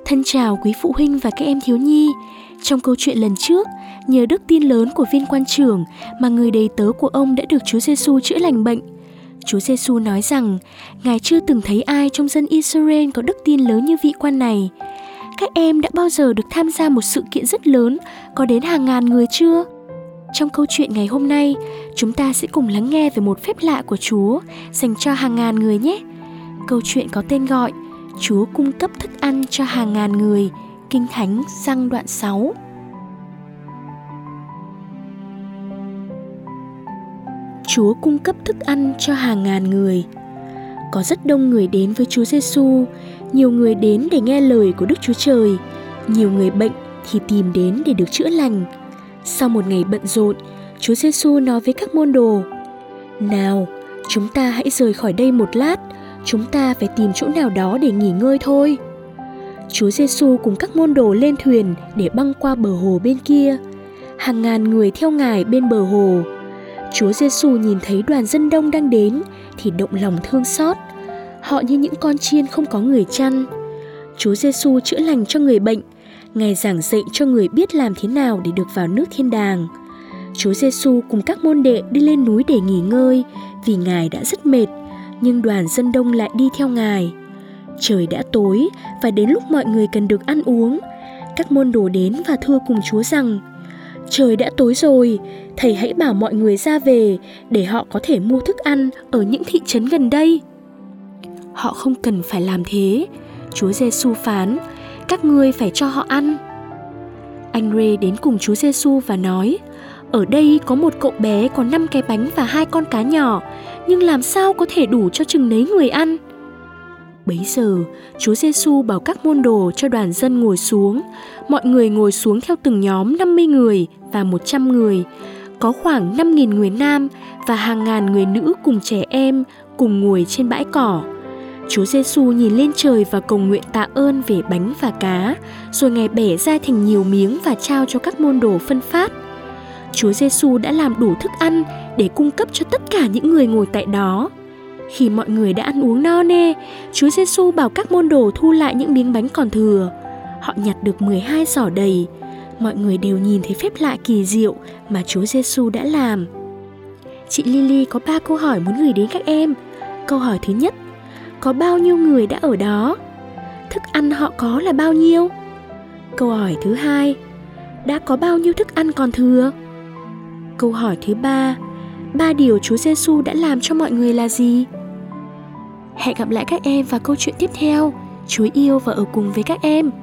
Thân chào quý phụ huynh và các em thiếu nhi. Trong câu chuyện lần trước, nhờ đức tin lớn của viên quan trưởng mà người đầy tớ của ông đã được Chúa Giêsu chữa lành bệnh. Chúa Giêsu nói rằng Ngài chưa từng thấy ai trong dân Israel có đức tin lớn như vị quan này. Các em đã bao giờ được tham gia một sự kiện rất lớn, có đến hàng ngàn người chưa? Trong câu chuyện ngày hôm nay, chúng ta sẽ cùng lắng nghe về một phép lạ của Chúa dành cho hàng ngàn người nhé. Câu chuyện có tên gọi Chúa cung cấp thức ăn cho hàng ngàn người, Kinh Thánh Giăng đoạn 6. Chúa cung cấp thức ăn cho hàng ngàn người. Có rất đông người đến với Chúa Giêsu, nhiều người đến để nghe lời của Đức Chúa Trời, nhiều người bệnh thì tìm đến để được chữa lành. Sau một ngày bận rộn, Chúa Giêsu nói với các môn đồ: "Nào, chúng ta hãy rời khỏi đây một lát, chúng ta phải tìm chỗ nào đó để nghỉ ngơi thôi." Chúa Giêsu cùng các môn đồ lên thuyền để băng qua bờ hồ bên kia. Hàng ngàn người theo Ngài bên bờ hồ. Chúa Giêsu nhìn thấy đoàn dân đông đang đến thì động lòng thương xót. Họ như những con chiên không có người chăn. Chúa Giêsu chữa lành cho người bệnh. Ngài giảng dạy cho người biết làm thế nào để được vào nước thiên đàng. Chúa Giêsu cùng các môn đệ đi lên núi để nghỉ ngơi vì Ngài đã rất mệt, nhưng đoàn dân đông lại đi theo Ngài. Trời đã tối và đến lúc mọi người cần được ăn uống. Các môn đồ đến và thưa cùng Chúa rằng: "Trời đã tối rồi, Thầy hãy bảo mọi người ra về để họ có thể mua thức ăn ở những thị trấn gần đây." Họ không cần phải làm thế. Chúa Giêsu phán: "Các ngươi phải cho họ ăn." Anh Rê đến cùng Chúa Giêsu và nói: "Ở đây có một cậu bé có 5 cái bánh và 2 con cá nhỏ, nhưng làm sao có thể đủ cho chừng nấy người ăn?" Bấy giờ, Chúa Giêsu bảo các môn đồ cho đoàn dân ngồi xuống. Mọi người ngồi xuống theo từng nhóm 50 người và 100 người. Có khoảng 5.000 người nam và hàng ngàn người nữ cùng trẻ em cùng ngồi trên bãi cỏ. Chúa Giêsu nhìn lên trời và cầu nguyện tạ ơn về bánh và cá, rồi Ngài bẻ ra thành nhiều miếng và trao cho các môn đồ phân phát. Chúa Giêsu đã làm đủ thức ăn để cung cấp cho tất cả những người ngồi tại đó. Khi mọi người đã ăn uống no nê, Chúa Giêsu bảo các môn đồ thu lại những miếng bánh còn thừa. Họ nhặt được 12 giỏ đầy. Mọi người đều nhìn thấy phép lạ kỳ diệu mà Chúa Giêsu đã làm. Chị Lily có 3 câu hỏi muốn gửi đến các em. Câu hỏi thứ nhất: có bao nhiêu người đã ở đó? Thức ăn họ có là bao nhiêu? Câu hỏi thứ hai: đã có bao nhiêu thức ăn còn thừa? Câu hỏi thứ ba: 3 điều Chúa Giêsu đã làm cho mọi người là gì? Hẹn gặp lại các em vào câu chuyện tiếp theo. Chúa yêu và ở cùng với các em.